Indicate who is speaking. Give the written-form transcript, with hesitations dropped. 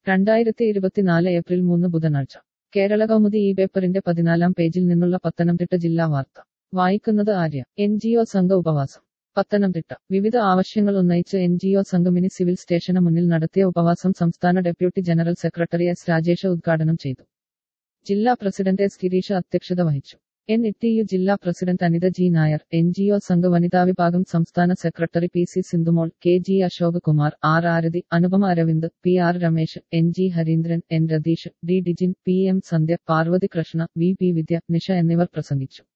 Speaker 1: 2024 April 3 ബുധനാഴ്ച കേരള കൗമുദി ഈ പേപ്പറിന്റെ 14-ാം പേജിൽ നിന്നുള്ള പത്തനംതിട്ട ജില്ലാ വാർത്ത വായിക്കുന്നത് ആര്യ. NGO സംഘ ഉപവാസം. പത്തനംതിട്ട. വിവിധ ആവശ്യങ്ങൾ ഉന്നയിച്ച് NGO സംഘം മിനി സിവിൽ സ്റ്റേഷന് മുന്നിൽ നടത്തിയ ഉപവാസം സംസ്ഥാന deputy general secretary S. Rajesh ഉദ്ഘാടനം ചെയ്തു. ജില്ലാ പ്രസിഡന്റ് S. ഗിരീഷ് അധ്യക്ഷത വഹിച്ചു. NITU ജില്ലാ president Anitha G. Nair, NGO സംഘ വനിതാ വിഭാഗം സംസ്ഥാന secretary P. C. Sindhumol, K. G. Ashok Kumar, R. Arathi, Anupama Aravind, P. R. Ramesh, N. G. Harindran, N. Ratheesh, D. Dijin, P. M. Sandhya, Parvathi Krishna, V. P. Vidya, Nisha എന്നിവർ പ്രസംഗിച്ചു.